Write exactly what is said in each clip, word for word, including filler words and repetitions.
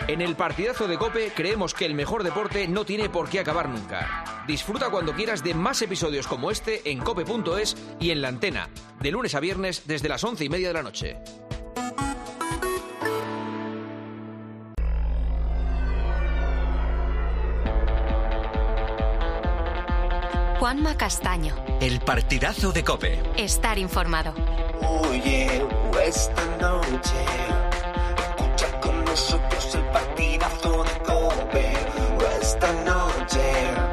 En el partidazo de COPE creemos que el mejor deporte no tiene por qué acabar nunca. Disfruta cuando quieras de más episodios como este en cope punto es y en la antena, de lunes a viernes desde las once y media de la noche. Juanma Castaño. El partidazo de COPE. Estar informado. Oye, esta noche escucha con nosotros el partidazo de COPE. Esta noche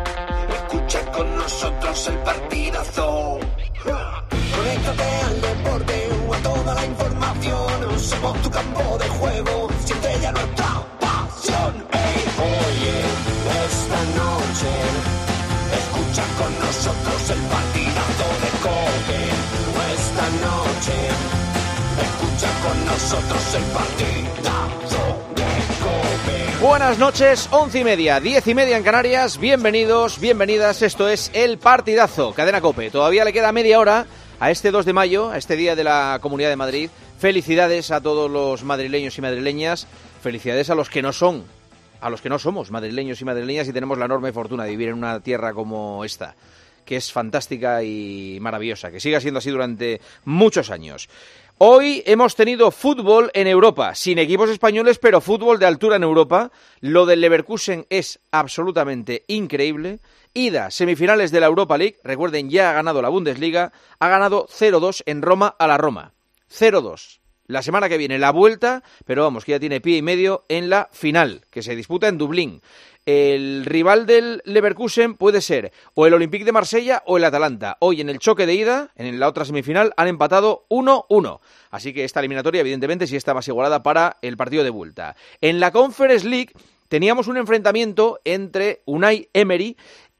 escucha con nosotros el partidazo. Conéctate al deporte o a toda la información. Somos tu campo de juego, siente ya nuestra pasión. Hey, oye, esta noche escucha con nosotros el partidazo de COPE. Esta noche escucha con nosotros el partidazo de COPE. Buenas noches, once y media, diez y media en Canarias. Bienvenidos, bienvenidas. Esto es el partidazo, Cadena COPE. Todavía le queda media hora a este dos de mayo, a este día de la Comunidad de Madrid. Felicidades a todos los madrileños y madrileñas. Felicidades a los que no son. A los que no somos madrileños y madrileñas y tenemos la enorme fortuna de vivir en una tierra como esta, que es fantástica y maravillosa, que siga siendo así durante muchos años. Hoy hemos tenido fútbol en Europa, sin equipos españoles, pero fútbol de altura en Europa. Lo del Leverkusen es absolutamente increíble. Ida, semifinales de la Europa League, recuerden, ya ha ganado la Bundesliga, ha ganado cero dos en Roma a la Roma. cero dos. La semana que viene la vuelta, pero vamos, que ya tiene pie y medio en la final, que se disputa en Dublín. El rival del Leverkusen puede ser o el Olympique de Marsella o el Atalanta. Hoy en el choque de ida, en la otra semifinal, han empatado uno uno. Así que esta eliminatoria, evidentemente, sí está más igualada para el partido de vuelta. En la Conference League teníamos un enfrentamiento entre Unai Emery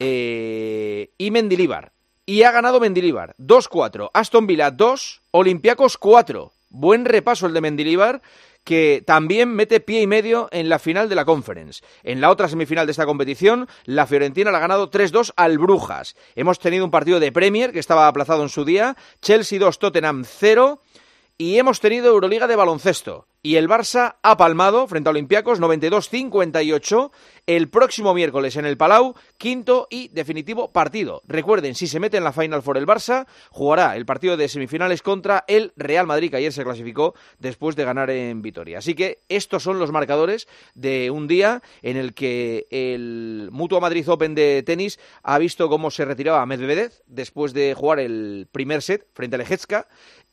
eh, y Mendilibar. Y ha ganado Mendilibar, dos cuatro. Aston Villa dos, Olympiacos cuatro. Buen repaso el de Mendilibar, que también mete pie y medio en la final de la Conference. En la otra semifinal de esta competición, la Fiorentina la ha ganado tres dos al Brujas. Hemos tenido un partido de Premier que estaba aplazado en su día, Chelsea dos, Tottenham cero, y hemos tenido Euroliga de baloncesto. Y el Barça ha palmado frente a Olympiacos noventa y dos cincuenta y ocho el próximo miércoles en el Palau, quinto y definitivo partido. Recuerden, si se mete en la Final Four el Barça, jugará el partido de semifinales contra el Real Madrid, que ayer se clasificó después de ganar en Vitoria. Así que estos son los marcadores de un día en el que el Mutua Madrid Open de tenis ha visto cómo se retiraba Medvedev después de jugar el primer set frente a Leječka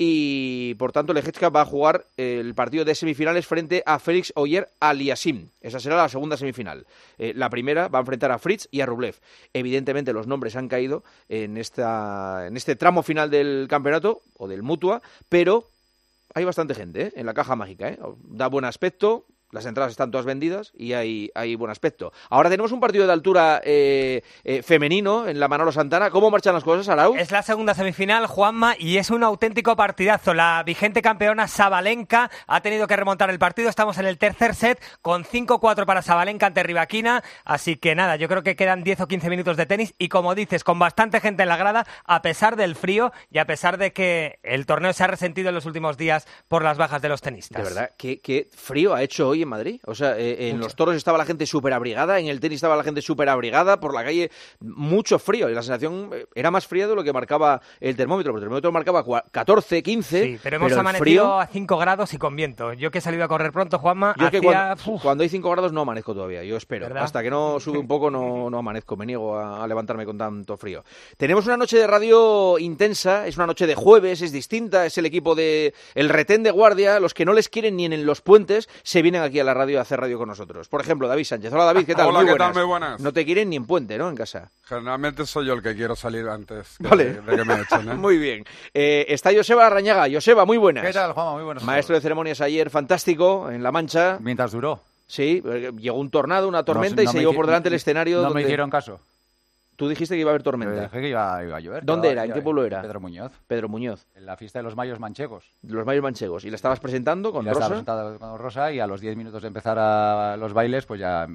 y por tanto Leječka va a jugar el partido de semifinales frente a Félix Auger-Aliassime. Esa será la segunda semifinal. Eh, la primera va a enfrentar a Fritz y a Rublev. Evidentemente los nombres han caído en, esta, en este tramo final del campeonato o del Mutua, pero hay bastante gente ¿eh? en la caja mágica. ¿eh? Da buen aspecto. Las entradas están todas vendidas y hay, hay buen aspecto. Ahora tenemos un partido de altura eh, eh, femenino en la Manolo Santana. ¿Cómo marchan las cosas, Arau? Es la segunda semifinal, Juanma, y es un auténtico partidazo. La vigente campeona Sabalenka ha tenido que remontar el partido. Estamos en el tercer set con cinco cuatro para Sabalenka ante Rybakina. Así que nada, yo creo que quedan diez o quince minutos de tenis y, como dices, con bastante gente en la grada, a pesar del frío y a pesar de que el torneo se ha resentido en los últimos días por las bajas de los tenistas. De verdad, qué, qué frío ha hecho hoy en Madrid. O sea, eh, en mucho. Los toros estaba la gente súper abrigada, en el tenis estaba la gente súper abrigada, por la calle mucho frío. Y la sensación era más fría de lo que marcaba el termómetro. El termómetro marcaba catorce, quince. Sí, pero hemos pero amanecido frío... a cinco grados y con viento. Yo que he salido a correr pronto, Juanma, Yo hacía... que cuando, cuando hay cinco grados no amanezco todavía, yo espero. ¿Verdad? Hasta que no sube un poco no, no amanezco, me niego a, a levantarme con tanto frío. Tenemos una noche de radio intensa, es una noche de jueves, es distinta, es el equipo de el retén de guardia, los que no les quieren ni en los puentes, se vienen aquí a la radio a hacer radio con nosotros. Por ejemplo, David Sánchez. Hola, David, ¿qué tal? Hola, Muy ¿qué buenas. tal? Muy buenas. No te quieren ni en puente, ¿no? En casa. Generalmente soy yo el que quiero salir antes que vale. de, de que me echen, ¿eh? Muy bien. Eh, está Joseba Arrañaga. Joseba, muy buenas. ¿Qué tal, Juanma? Muy buenas. Maestro de ceremonias ayer, fantástico, en La Mancha. Mientras duró. Sí, llegó un tornado, una tormenta no, no y se llevó por delante el escenario. No donde... me hicieron caso. Tú dijiste que iba a haber tormenta. Yo dije que iba, iba a llover. ¿Dónde iba, era? ¿En iba, qué pueblo era? Pedro Muñoz. Pedro Muñoz. En la fiesta de los mayos manchegos. Los mayos manchegos. ¿Y la estabas presentando con y la Rosa? Estaba presentando con Rosa y a los diez minutos de empezar a los bailes, pues ya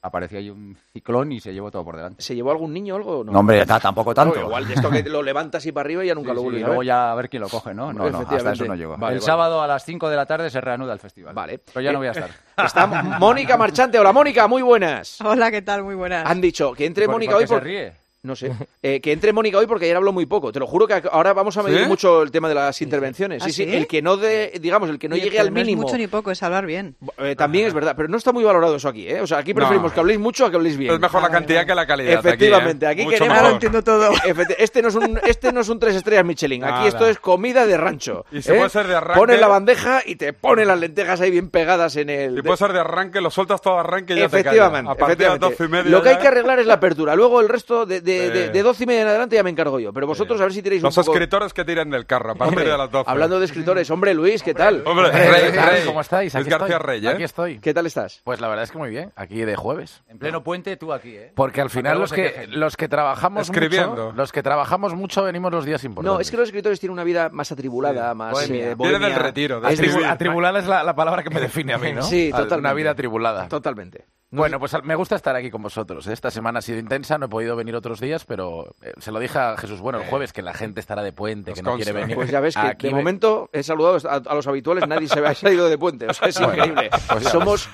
apareció ahí un ciclón y se llevó todo por delante. ¿Se llevó algún niño o algo? No, No, hombre, ta- tampoco tanto. No, igual de esto que lo levantas y para arriba y ya nunca Sí, lo sí, vuelves y a luego ver. ya a ver quién lo coge, ¿no? No, no, hasta Efectivamente. eso no llegó. Vale, el vale. sábado a las cinco de la tarde se reanuda el festival. Vale. Pero ya no voy a Eh, estar. Está Mónica Marchante. Hola, Mónica, muy buenas. Hola, ¿qué tal? Muy buenas. Han dicho que entre ¿Por- Mónica por hoy qué se por- ríe? No sé. Eh, que entre Mónica hoy porque ayer habló muy poco. Te lo juro que ahora vamos a medir ¿Sí? mucho el tema de las intervenciones. ¿Ah, Sí, sí. sí? El que no de, digamos, el que no Oye, llegue pero al no mínimo. es mucho ni poco, es hablar bien. Eh, también es verdad, pero no está muy valorado eso aquí, ¿eh? O sea, aquí preferimos No. que habléis mucho a que habléis bien. Es mejor la cantidad que la calidad. Efectivamente, aquí, aquí, ¿eh? Mucho queremos. Ahora mejor. lo entiendo todo. Efecti- Este no es un, este no es un tres estrellas Michelin. Aquí Nada. esto es comida de rancho. Y si ¿eh? puede ser de arranque- Pones la bandeja y te ponen las lentejas ahí bien pegadas en el. Si puede ser de arranque, lo sueltas todo de arranque y ya te Efectivamente, callas. A partir de las efectivamente. doce y media Lo que hay ya- que arreglar es la apertura. Luego el resto de, de, de, Sí. de doce y media en adelante ya me encargo yo. Pero vosotros a ver si tenéis un Los poco. escritores que tiran del carro a partir Hombre, de las doce. hablando de escritores, hombre Luis, ¿qué tal? Hombre, Eh, Rey, ¿qué tal? Rey. ¿Cómo estáis? Es Aquí García estoy. Rey, ¿eh? Aquí estoy. ¿Qué tal estás? Pues la verdad es que muy bien, aquí de jueves. En pleno puente, tú aquí, ¿eh? Porque al final luego los se que, quejen. los que trabajamos Escribiendo. mucho, los que trabajamos mucho venimos los días importantes. No, es que los escritores tienen una vida más atribulada, más Bohemia. eh, Viene bohemia. del retiro, de Es escribir. decir, Atribu- atribulada es la, la palabra que me define a mí, ¿no? Sí, Al- totalmente. Una vida atribulada. Totalmente. No Bueno, pues al- me gusta estar aquí con vosotros. ¿eh? Esta semana ha sido intensa, no he podido venir otros días, pero eh, se lo dije a Jesús, bueno, el jueves que la gente estará de puente, Nos que no consta. quiere venir. Pues ya ves que Aquí de ve- momento he saludado a, a los habituales, nadie se ha salido de puente. O sea, es Bueno, increíble. pues ya Somos.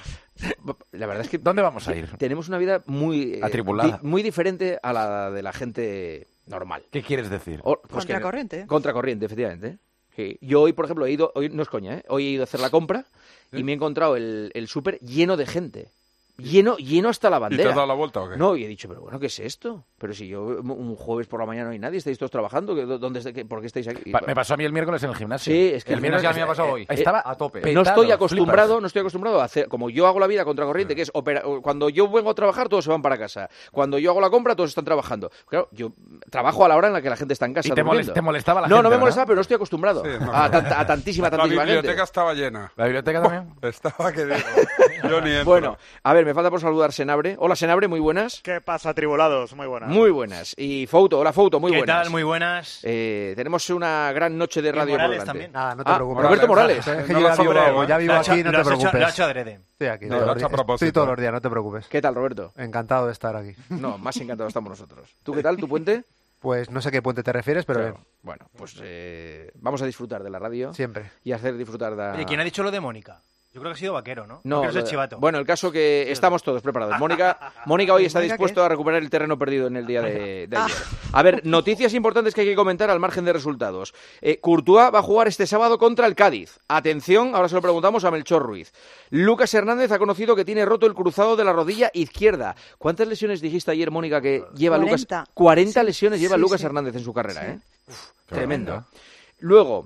La verdad es que ¿Dónde vamos a ir? tenemos una vida muy. eh, Atribulada. di- muy diferente a la de la gente normal. ¿Qué quieres decir? O- pues que- Contracorriente. Contracorriente, efectivamente. Sí. Yo hoy, por ejemplo, he ido. Hoy no es coña, ¿eh? Hoy he ido a hacer la compra y me he encontrado el, el súper lleno de gente. Lleno, lleno hasta la ¿Y te bandera. has dado la vuelta o qué? No, y he dicho, pero bueno, ¿qué es esto? Pero si yo un jueves por la mañana no hay nadie, estáis todos trabajando, ¿qué- ¿dónde, está- qué- ¿por qué estáis aquí? Pa- me pasó a mí el miércoles en el gimnasio. Sí, es que El al menos final- ya me ha pasado hoy. Estaba a tope. no petado, estoy acostumbrado, flipas. no estoy acostumbrado a hacer, como yo hago la vida contracorriente, que es opera- cuando yo vengo a trabajar todos se van para casa, cuando yo hago la compra todos están trabajando. Claro, yo trabajo a la hora en la que la gente está en casa. Y te, durmiendo. molest- te molestaba la no, gente, no me ¿verdad? molestaba, pero no estoy acostumbrado Sí, no. a, tanta- a tantísima, La tantísima biblioteca gente. estaba llena. ¿La biblioteca también? Estaba que digo. Yo ni entro. Bueno, a ver, me falta por saludar Senabre. Hola Senabre, muy buenas. ¿Qué pasa, tribulados? Muy buenas. Muy buenas. Y Fouto, hola Fouto, muy ¿Qué buenas. tal? Muy buenas. Eh, tenemos una gran noche de Y radio por Morales delante. también. Nada, no te Ah, preocupes. Roberto Morales. Es que No yo lo ya has vivo, sobrado, ¿eh? ya vivo Lo ha hecho- aquí, no lo te has hecho- preocupes. lo ha hecho adrede. Estoy aquí. No, todos lo los ha hecho a días. propósito. Estoy todos los días, no te preocupes. ¿Qué tal, Roberto? Encantado de estar aquí. No, más encantados estamos nosotros. ¿Tú qué tal, tu puente? Pues no sé qué puente te refieres, pero Claro. Bueno, pues eh, vamos a disfrutar de la radio bien. Siempre. y hacer disfrutar de... Oye, ¿quién ha dicho lo de Mónica? Yo creo que ha sido Vaquero, ¿no? No, Vaquero es lo el de- chivato. bueno, el caso que estamos todos preparados. Mónica, Mónica hoy está ¿Mónica dispuesto qué? a recuperar el terreno perdido en el día de, de ayer. A ver, noticias importantes que hay que comentar al margen de resultados. Eh, Courtois va a jugar este sábado contra el Cádiz. Atención, ahora se lo preguntamos a Melchor Ruiz. Lucas Hernández ha conocido que tiene roto el cruzado de la rodilla izquierda. ¿Cuántas lesiones dijiste ayer, Mónica, que lleva Lucas? cuarenta. cuarenta Sí, lesiones lleva sí, Lucas sí. Hernández en su carrera, Sí. ¿eh? Uf, tremendo. Luego,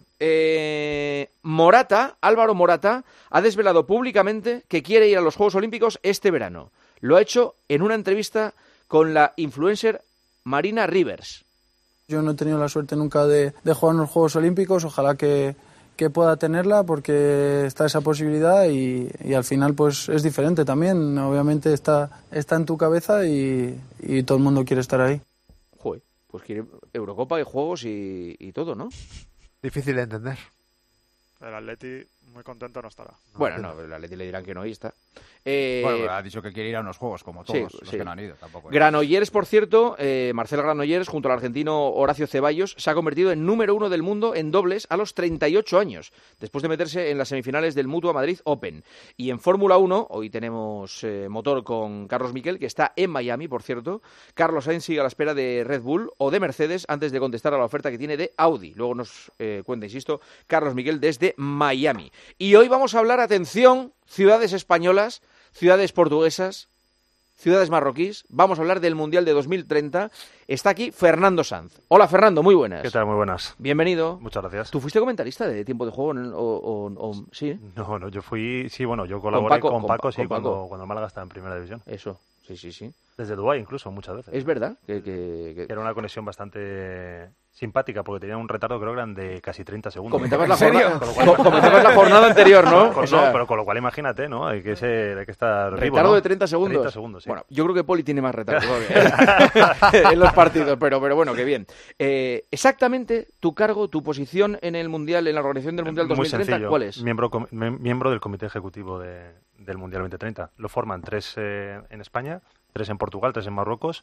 eh, Morata, Álvaro Morata, ha desvelado públicamente que quiere ir a los Juegos Olímpicos este verano. Lo ha hecho en una entrevista con la influencer Marina Rivers. Yo no he tenido la suerte nunca de, de jugar en los Juegos Olímpicos, ojalá que, que pueda tenerla porque está esa posibilidad y, y al final pues es diferente también, obviamente está, está en tu cabeza y, y todo el mundo quiere estar ahí. Joder, pues quiere Eurocopa y Juegos y, y todo, ¿no? Difícil de entender. El Atleti muy contento no estará. Bueno, no, el Atleti le dirán que no, ahí está. Eh, Bueno, ha dicho que quiere ir a unos juegos, como todos sí, los sí. que no han ido. Tampoco. Granollers, por cierto, eh, Marcel Granollers, junto al argentino Horacio Ceballos, se ha convertido en número uno del mundo en dobles a los treinta y ocho años, después de meterse en las semifinales del Mutua Madrid Open. Y en Fórmula uno, hoy tenemos eh, motor con Carlos Miquel, que está en Miami, por cierto. Carlos Sainz sigue a la espera de Red Bull o de Mercedes antes de contestar a la oferta que tiene de Audi. Luego nos eh, cuenta, insisto, Carlos Miquel desde Miami. Y hoy vamos a hablar, atención, ciudades españolas, ciudades portuguesas, ciudades marroquíes. Vamos a hablar del Mundial de dos mil treinta. Está aquí Fernando Sanz. Hola, Fernando, muy buenas. ¿Qué tal? Muy buenas. Bienvenido. Muchas gracias. ¿Tú fuiste comentarista de Tiempo de Juego en- o, o- o- sí? No, no, yo fui... Sí, bueno, yo colaboré Paco, con con Paco, Pa- sí, con Paco. Cuando, cuando el Málaga estaba en Primera División. Eso, sí, sí, sí. Desde Dubái incluso, muchas veces. Es verdad que... que- que- Que era una conexión bastante simpática porque tenía un retardo, creo que eran de casi treinta segundos. Comentabas la, ¿En serio? jornada, Con lo cual- co- comentabas la jornada anterior, ¿no? Con- O sea, no, pero con lo cual imagínate, ¿no? Hay que, ser, hay que estar vivo, retardo ¿no? de treinta segundos. treinta segundos, sí. Bueno, yo creo que Poli tiene más retardo todavía en los partidos, pero, pero bueno, qué bien. Eh, exactamente tu cargo, tu posición en el Mundial, en la organización del Mundial Muy dos mil treinta, sencillo. ¿cuál es? Miembro, com- mem- miembro del comité ejecutivo de, del Mundial veinte treinta. Lo forman tres eh, en España, tres en Portugal, tres en Marruecos,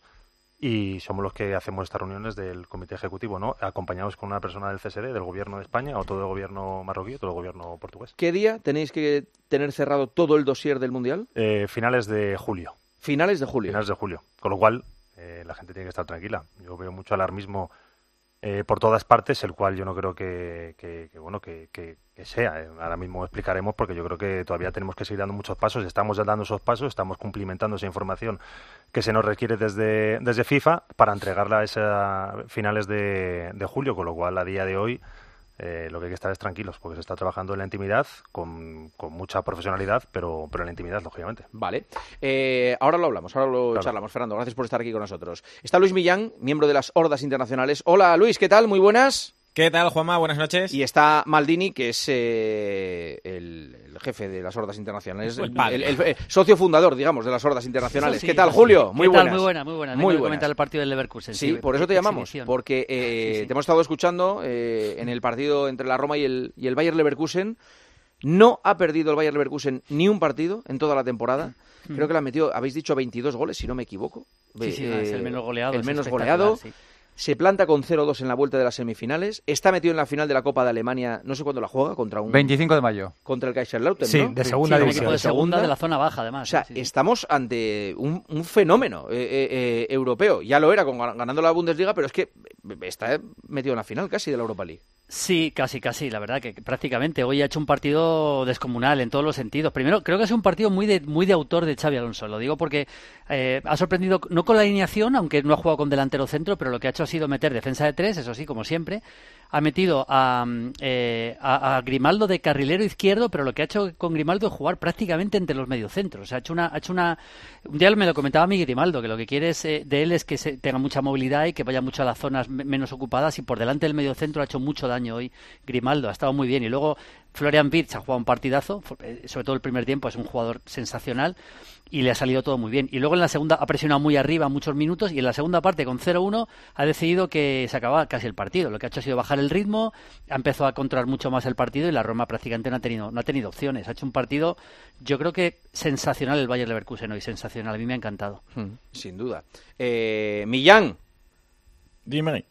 y somos los que hacemos estas reuniones del comité ejecutivo, ¿no? Acompañados con una persona del C S D, del gobierno de España, o todo el gobierno marroquí, o todo el gobierno portugués. ¿Qué día tenéis que tener cerrado todo el dossier del Mundial? Eh, finales de julio. Finales de julio. Finales de julio. Con lo cual, eh, la gente tiene que estar tranquila. Yo veo mucho alarmismo eh, por todas partes, el cual yo no creo que, que, que bueno, que, que, que sea. Eh, ahora mismo explicaremos, porque yo creo que todavía tenemos que seguir dando muchos pasos. Estamos ya dando esos pasos, estamos cumplimentando esa información que se nos requiere desde, desde FIFA para entregarla a esas finales de, de julio, con lo cual a día de hoy eh, lo que hay que estar es tranquilos, porque se está trabajando en la intimidad con, con mucha profesionalidad, pero, pero en la intimidad, lógicamente. Vale. Eh, ahora lo hablamos, ahora lo claro. charlamos. Fernando, gracias por estar aquí con nosotros. Está Luis Millán, miembro de las Hordas Internacionales. Hola Luis, ¿qué tal? Muy buenas. ¿Qué tal, Juanma? Buenas noches. Y está Maldini, que es eh, el, el jefe de las Hordas Internacionales, el, el, el, el socio fundador, digamos, de las Hordas Internacionales. Sí, ¿qué tal, Julio? Sí. Muy ¿Qué buenas. Tal? Muy buena, muy buena. Muy buena. comentar el partido del Leverkusen. Sí, sí por eso te llamamos, exhibición. porque eh, sí, sí. te hemos estado escuchando eh, en el partido entre la Roma y el, y el Bayer Leverkusen. No ha perdido el Bayer Leverkusen ni un partido en toda la temporada. Mm. Creo que le han metido, habéis dicho veintidós goles, si no me equivoco. Sí, sí, eh, es el menos goleado. El menos goleado. Sí. Se planta con cero dos en la vuelta de las semifinales. Está metido en la final de la Copa de Alemania, no sé cuándo la juega, contra un... veinticinco de mayo. Contra el Kaiserslautern, sí, ¿no? de segunda sí, división. De segunda, de la zona baja, además. O sea, sí, sí. estamos ante un, un fenómeno eh, eh, europeo. Ya lo era con, ganando la Bundesliga, pero es que está metido en la final casi de la Europa League. Sí, casi, casi, la verdad que prácticamente. Hoy ha hecho un partido descomunal en todos los sentidos. Primero, creo que ha sido un partido muy de, muy de autor de Xabi Alonso. Lo digo porque eh, ha sorprendido, no con la alineación, aunque no ha jugado con delantero centro, pero lo que ha hecho ha sido meter defensa de tres, eso sí, como siempre. Ha metido a, eh, a, a Grimaldo de carrilero izquierdo, pero lo que ha hecho con Grimaldo es jugar prácticamente entre los mediocentros. O sea, ha hecho una... Ha hecho una un día me lo comentaba a mí Grimaldo, que lo que quiere es, eh, de él es que se, tenga mucha movilidad y que vaya mucho a las zonas me, menos ocupadas, y por delante del mediocentro ha hecho mucho daño hoy Grimaldo, ha estado muy bien. Y luego Florian Wirtz ha jugado un partidazo, sobre todo el primer tiempo, es un jugador sensacional y le ha salido todo muy bien. Y luego en la segunda ha presionado muy arriba muchos minutos, y en la segunda parte con cero uno ha decidido que se acababa casi el partido. Lo que ha hecho ha sido bajar el ritmo, ha empezado a controlar mucho más el partido, y la Roma prácticamente no ha tenido no ha tenido opciones. Ha hecho un partido, yo creo que sensacional el Bayer Leverkusen hoy, sensacional, a mí me ha encantado. Hmm, sin duda. Eh, Millán. Dime.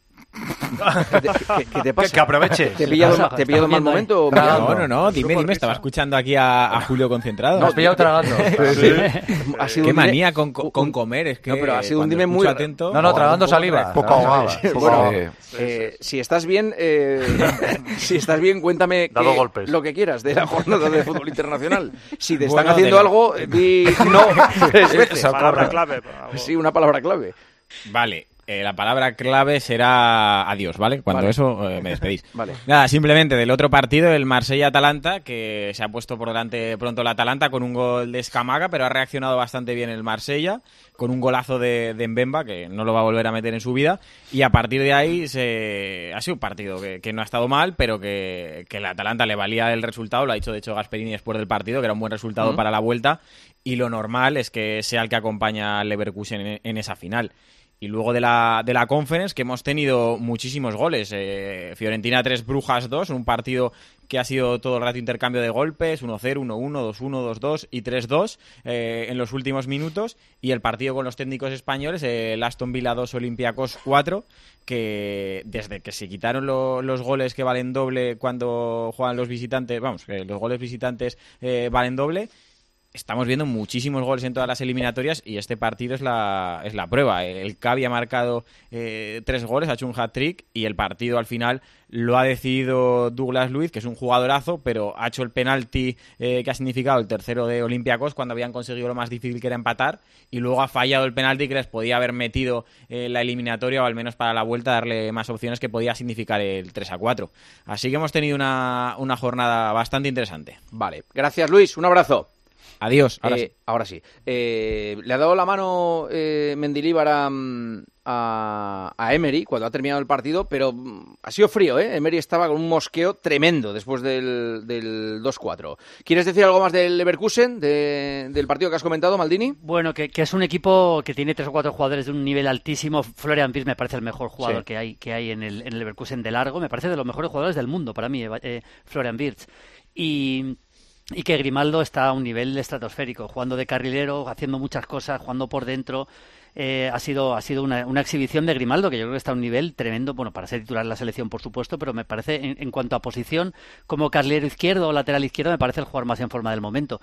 ¿Qué te, qué, qué te pasa? Que, que aproveche. ¿Te he pillado, ¿te he pillado mal momento? No, no, no, dime, dime. Estaba escuchando aquí a, a Julio concentrado. No, has pillado tragando. Sí. Ha sido qué manía con, con, con comer. Es que no, pero ha sido un dime muy atento. No, no, tragando saliva. Poco ahogada. Bueno, eh, si estás bien, eh, si estás bien, cuéntame Dado golpes. lo que quieras de la jornada de fútbol internacional. Si te están bueno, haciendo la... algo, di no tres veces. Palabra clave. Sí, una palabra clave. Vale. Eh, la palabra clave será adiós, ¿vale? Cuando vale. eso eh, me despedís. Vale. Nada, simplemente del otro partido, el Marsella-Atalanta, que se ha puesto por delante pronto el Atalanta con un gol de Scamaga, pero ha reaccionado bastante bien el Marsella, con un golazo de, de Mbemba, que no lo va a volver a meter en su vida, y a partir de ahí se... ha sido un partido que, que no ha estado mal, pero que, que el Atalanta le valía el resultado, lo ha dicho de hecho Gasperini después del partido, que era un buen resultado uh-huh. para la vuelta, y lo normal es que sea el que acompaña al Leverkusen en, en esa final. Y luego de la, de la Conference, que hemos tenido muchísimos goles. Eh, Fiorentina tres, Brujas dos, un partido que ha sido todo el rato intercambio de golpes, uno cero, uno uno, dos uno, dos dos y tres dos eh, en los últimos minutos. Y el partido con los técnicos españoles, eh, el Aston Villa dos, Olympiacos cuatro, que desde que se quitaron lo, los goles que valen doble cuando juegan los visitantes, vamos, que los goles visitantes eh, valen doble, estamos viendo muchísimos goles en todas las eliminatorias, y este partido es la es la prueba. El Cavi ha marcado eh, tres goles, ha hecho un hat-trick, y el partido al final lo ha decidido Douglas Luiz, que es un jugadorazo, pero ha hecho el penalti eh, que ha significado el tercero de Olympiacos cuando habían conseguido lo más difícil, que era empatar, y luego ha fallado el penalti que les podía haber metido eh, la eliminatoria, o al menos para la vuelta darle más opciones, que podía significar el tres a cuatro. Así que hemos tenido una, una jornada bastante interesante. Vale, gracias Luis, un abrazo. Adiós. Ahora eh, sí. Ahora sí. Eh, le ha dado la mano eh, Mendilibar a, a, a Emery cuando ha terminado el partido, pero ha sido frío, ¿eh? Emery estaba con un mosqueo tremendo después del, del dos cuatro. ¿Quieres decir algo más del Leverkusen, de, del partido que has comentado, Maldini? Bueno, que, que es un equipo que tiene tres o cuatro jugadores de un nivel altísimo. Florian Wirtz me parece el mejor jugador sí. que hay que hay en el, en el Leverkusen de largo. Me parece de los mejores jugadores del mundo para mí, eh, Florian Wirtz. Y... y que Grimaldo está a un nivel estratosférico, jugando de carrilero, haciendo muchas cosas, jugando por dentro. Eh, ha sido ha sido una, una exhibición de Grimaldo que yo creo que está a un nivel tremendo, bueno, para ser titular en la selección, por supuesto, pero me parece, en, en cuanto a posición, como carrilero izquierdo o lateral izquierdo, me parece el jugador más en forma del momento.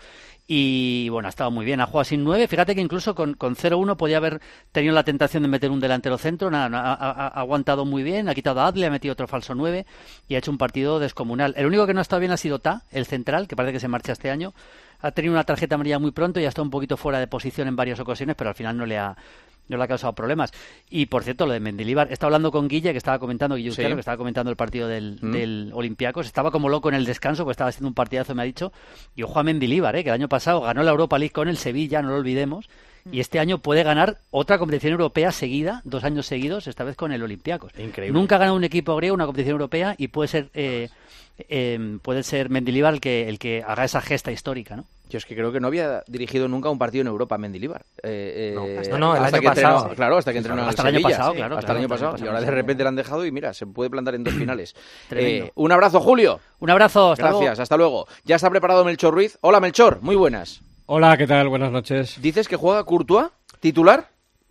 Y bueno, ha estado muy bien, ha jugado sin nueve. Fíjate que incluso con, con cero uno podía haber tenido la tentación de meter un delantero centro. Nada, no, ha, ha, ha aguantado muy bien, ha quitado a Adle, ha metido otro falso nueve y ha hecho un partido descomunal. El único que no ha estado bien ha sido Ta, el central, que parece que se marcha este año. Ha tenido una tarjeta amarilla muy pronto y ha estado un poquito fuera de posición en varias ocasiones, pero al final no le ha no le ha causado problemas. Y por cierto, lo de Mendilibar, estaba hablando con Guille, que estaba comentando, Guille Uzcano, sí. que estaba comentando el partido del, mm. del Olympiacos, estaba como loco en el descanso, porque estaba haciendo un partidazo, me ha dicho, y ojo a Mendilibar, ¿eh? que el año pasado ganó la Europa League con el Sevilla, no lo olvidemos, y este año puede ganar otra competición europea seguida, dos años seguidos, esta vez con el Olympiacos. Increíble. Nunca ha ganado un equipo griego una competición europea y puede ser eh, eh, puede ser Mendilibar el que, el que haga esa gesta histórica, ¿no? Yo es que creo que no había dirigido nunca un partido en Europa Mendilibar. Eh, no, eh, no, no, el hasta año que pasado. Entrenó, claro, hasta que entrenó hasta en el año Sevilla, pasado, sí, claro. Hasta claro, el año pasado. pasado, Y ahora de repente le han dejado y mira, se puede plantar en dos finales. eh, un abrazo, Julio. Un abrazo, hasta Gracias, luego. hasta luego. Ya está preparado Melchor Ruiz. Hola, Melchor, muy buenas. Hola, ¿qué tal? Buenas noches. ¿Dices que juega Courtois, titular?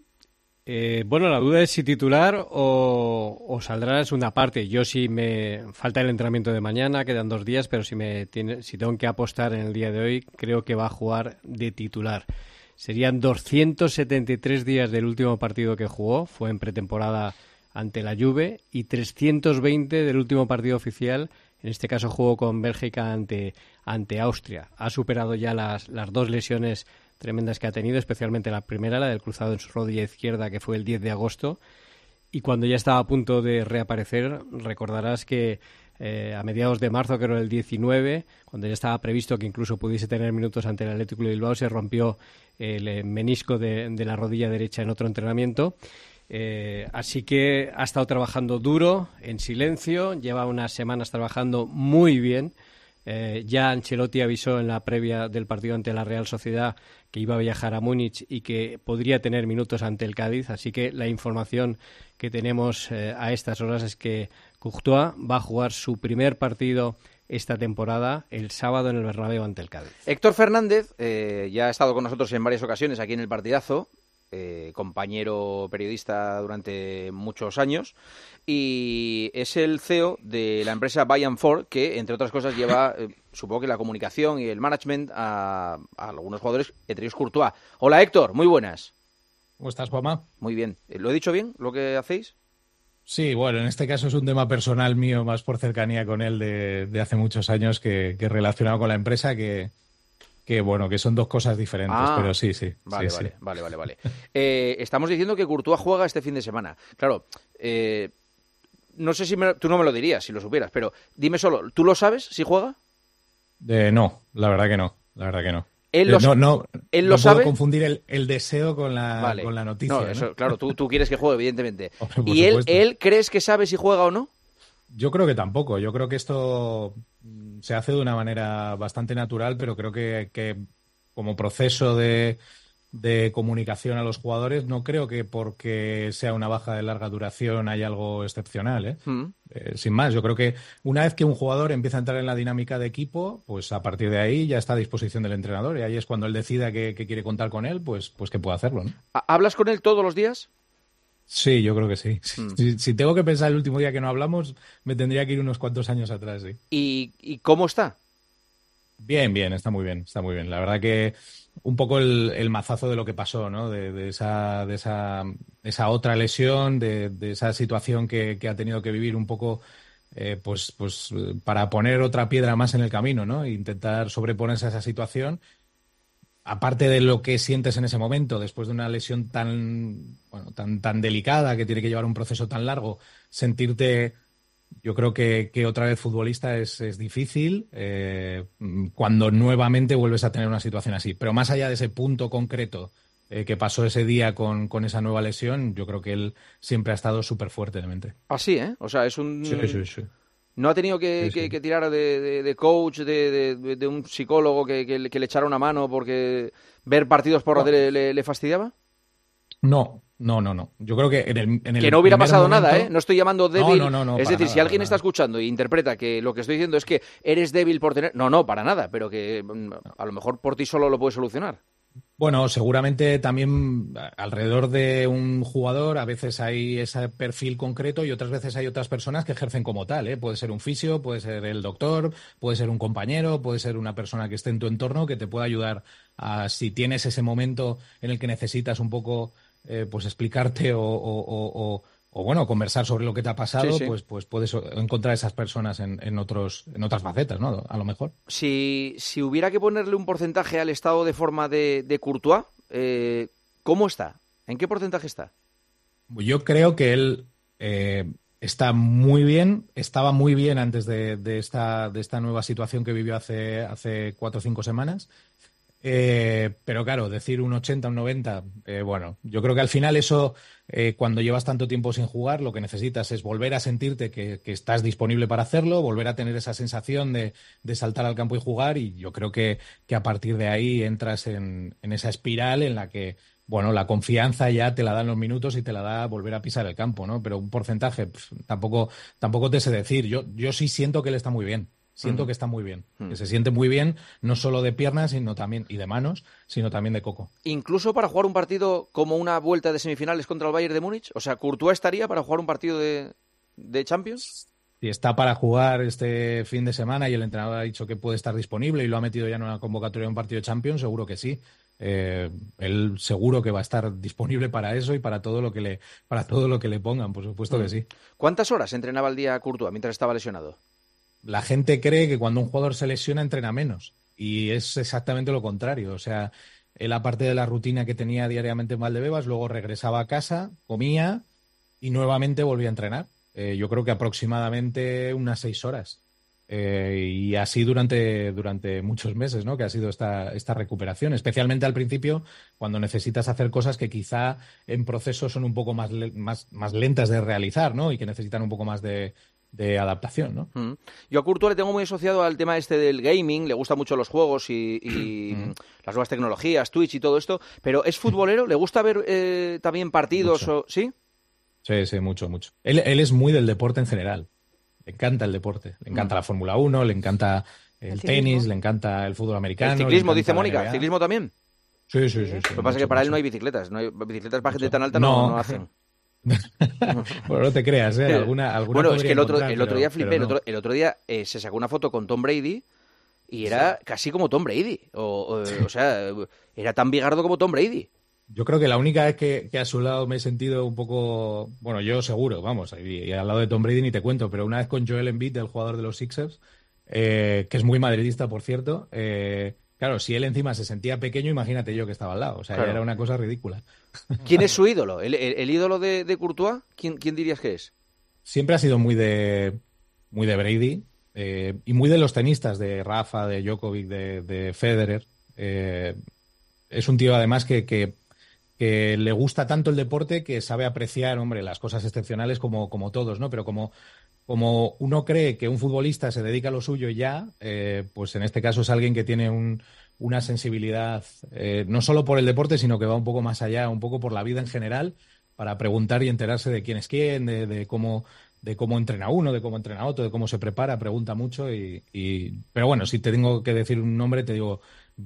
Eh, bueno, la duda es si titular o, o saldrá en la segunda parte. Yo sí me falta el entrenamiento de mañana, quedan dos días, pero si me tiene, si tengo que apostar en el día de hoy, creo que va a jugar de titular. Serían doscientos setenta y tres días del último partido que jugó, fue en pretemporada ante la Juve, y trescientos veinte del último partido oficial, en este caso jugó con Bélgica ante, ante Austria. Ha superado ya las, las dos lesiones tremendas que ha tenido, especialmente la primera, la del cruzado en su rodilla izquierda, que fue el diez de agosto, y cuando ya estaba a punto de reaparecer, recordarás que eh, a mediados de marzo, que era el diecinueve, cuando ya estaba previsto que incluso pudiese tener minutos ante el Athletic de Bilbao, se rompió el menisco de, de la rodilla derecha en otro entrenamiento. Eh, así que ha estado trabajando duro, en silencio, lleva unas semanas trabajando muy bien. Eh, ya Ancelotti avisó en la previa del partido ante la Real Sociedad que iba a viajar a Múnich y que podría tener minutos ante el Cádiz, así que la información que tenemos eh, a estas horas es que Courtois va a jugar su primer partido esta temporada el sábado en el Bernabéu ante el Cádiz. Héctor Fernández eh, ya ha estado con nosotros en varias ocasiones aquí en el partidazo, eh, compañero periodista durante muchos años, y es el C E O de la empresa Buy and For, que entre otras cosas lleva, eh, supongo que la comunicación y el management a, a algunos jugadores, entre ellos Courtois. Hola Héctor, muy buenas. ¿Cómo estás, Juanma? Muy bien. ¿Lo he dicho bien, lo que hacéis? Sí, bueno, en este caso es un tema personal mío, más por cercanía con él de, de hace muchos años, que, que relacionado con la empresa, que, que bueno, que son dos cosas diferentes, ah, pero sí, sí. Vale, sí, vale, sí. vale, vale, vale. Eh, estamos diciendo que Courtois juega este fin de semana. Claro, eh, no sé si me, tú no me lo dirías, si lo supieras, pero dime solo, ¿tú lo sabes si juega? Eh, no, la verdad que no, la verdad que no. Él lo, eh, no, no, ¿él lo no sabe? puedo confundir el, el deseo con la, vale. con la noticia. No, ¿no? eso, claro, tú, tú quieres que juegue, evidentemente. Hombre, ¿Y él, él crees que sabe si juega o no? Yo creo que tampoco. Yo creo que esto se hace de una manera bastante natural, pero creo que, que como proceso de, de comunicación a los jugadores, no creo que porque sea una baja de larga duración haya algo excepcional, ¿eh? Mm. Eh, sin más, yo creo que una vez que un jugador empieza a entrar en la dinámica de equipo, pues a partir de ahí ya está a disposición del entrenador, y ahí es cuando él decida que, que quiere contar con él, pues, pues que pueda hacerlo, ¿no? ¿Hablas con él todos los días? Sí, yo creo que sí. Mm. Si, si tengo que pensar el último día que no hablamos, me tendría que ir unos cuantos años atrás, sí. ¿Y, y cómo está? Bien, bien, está muy bien, está muy bien. La verdad que un poco el, el mazazo de lo que pasó, ¿no? De, de esa, de esa, esa otra lesión, de, de esa situación que, que ha tenido que vivir un poco, eh, pues, pues para poner otra piedra más en el camino, ¿no? E intentar sobreponerse a esa situación. Aparte de lo que sientes en ese momento, después de una lesión tan, bueno, tan, tan delicada, que tiene que llevar un proceso tan largo, sentirte... Yo creo que, que otra vez futbolista es, es difícil eh, cuando nuevamente vuelves a tener una situación así. Pero más allá de ese punto concreto eh, que pasó ese día con, con esa nueva lesión, yo creo que él siempre ha estado súper fuerte de mente. Así, ¿eh? O sea, es un... Sí, sí, sí. No ha tenido que, sí, que, sí. que tirar de, de, de coach, de, de, de un psicólogo que, que, que le echara una mano porque ver partidos por no. le, le, le fastidiaba. No, No, no, no. Yo creo que en el, en el que no hubiera pasado momento... nada, ¿eh? No estoy llamando débil. No, no, no, no, es para decir, nada, si alguien para está nada. escuchando e interpreta que lo que estoy diciendo es que eres débil por tener... No, no, para nada, pero que mm, a lo mejor por ti solo lo puedes solucionar. Bueno, seguramente también alrededor de un jugador a veces hay ese perfil concreto y otras veces hay otras personas que ejercen como tal, ¿eh? Puede ser un fisio, puede ser el doctor, puede ser un compañero, puede ser una persona que esté en tu entorno que te pueda ayudar a, si tienes ese momento en el que necesitas un poco eh, pues explicarte o, o, o, o, o bueno, conversar sobre lo que te ha pasado, Sí, sí. pues pues puedes encontrar esas personas en, en otros en otras facetas, ¿no? A lo mejor. Si, si hubiera que ponerle un porcentaje al estado de forma de, de Courtois, eh, ¿cómo está? ¿En qué porcentaje está? Yo creo que él eh, está muy bien, estaba muy bien antes de, de esta de esta nueva situación que vivió hace hace cuatro o cinco semanas. Eh, pero claro, decir un ochenta, un noventa, eh, bueno, yo creo que al final eso, eh, cuando llevas tanto tiempo sin jugar, lo que necesitas es volver a sentirte que, que estás disponible para hacerlo, volver a tener esa sensación de, de saltar al campo y jugar, y yo creo que, que a partir de ahí entras en, en esa espiral en la que, bueno, la confianza ya te la dan los minutos y te la da volver a pisar el campo, ¿no? Pero un porcentaje, pues, tampoco, tampoco te sé decir. Yo, yo sí siento que él está muy bien. Siento Ujú. que está muy bien, Ujú. que se siente muy bien, no solo de piernas sino también, y de manos, sino también de coco. Incluso para jugar un partido como una vuelta de semifinales contra el Bayern de Múnich. O sea, ¿Courtois estaría para jugar un partido de, de Champions? Si está para jugar este fin de semana y el entrenador ha dicho que puede estar disponible y lo ha metido ya en una convocatoria de un partido de Champions, seguro que sí. Eh, él seguro que va a estar disponible para eso y para todo lo que le, para todo lo que le pongan, por supuesto Mm. que sí. ¿Cuántas horas entrenaba al día Courtois mientras estaba lesionado? La gente cree que cuando un jugador se lesiona entrena menos y es exactamente lo contrario. O sea, él aparte de la rutina que tenía diariamente en Valdebebas, luego regresaba a casa, comía y nuevamente volvía a entrenar. Eh, yo creo que aproximadamente unas seis horas. Eh, y así durante, durante muchos meses, ¿no? Que ha sido esta, esta recuperación, especialmente al principio, cuando necesitas hacer cosas que quizá en proceso son un poco más, le- más, más lentas de realizar, ¿no? Y que necesitan un poco más de, de adaptación, ¿no? Mm. Yo a Courtois le tengo muy asociado al tema este del gaming, le gustan mucho los juegos y, y Mm. las nuevas tecnologías, Twitch y todo esto, pero ¿es futbolero? ¿Le gusta ver eh, también partidos? Mucho. O... ¿Sí? Sí, sí, mucho, mucho. Él, él es muy del deporte en general. Le encanta el deporte. Le encanta Mm. la Fórmula uno, le encanta el, El tenis, ciclismo. le encanta el fútbol americano. El le ciclismo, encanta dice la Mónica. N B A. ¿Ciclismo también? Sí, sí, sí. sí, Lo que pasa mucho, es que para él mucho. no hay bicicletas. No hay bicicletas para gente tan alta no, No. no hacen. Bueno, no te creas, ¿eh? Alguna, alguna bueno, es podría que el otro, encontrar, el otro pero- día flipé, pero el, no. otro, el otro día eh, se sacó una foto con Tom Brady y era casi como Tom Brady. O, o, o sea, era tan bigardo como Tom Brady. Yo creo que la única vez que, que a su lado me he sentido un poco, bueno, yo seguro, vamos, y, y al lado de Tom Brady ni te cuento, pero una vez con Joel Embiid, el jugador de los Sixers, eh, que es muy madridista, por cierto, eh, claro, si él encima se sentía pequeño, imagínate yo que estaba al lado, o sea, Claro. ya era una cosa ridícula. ¿Quién es su ídolo? ¿El, el- el ídolo de, de Courtois? ¿Quién, ¿Quién dirías que es? Siempre ha sido muy de, muy de Brady eh, y muy de los tenistas, de Rafa, de Djokovic, de, de Federer. Eh, es un tío además que, que que le gusta tanto el deporte que sabe apreciar, hombre, las cosas excepcionales como, como todos, ¿no? Pero como, como uno cree que un futbolista se dedica a lo suyo ya, eh, pues en este caso es alguien que tiene un, una sensibilidad eh, no solo por el deporte, sino que va un poco más allá, un poco por la vida en general, para preguntar y enterarse de quién es quién, de, de cómo de cómo entrena uno, de cómo entrena otro, de cómo se prepara, pregunta mucho y, y... pero bueno, si te tengo que decir un nombre, te digo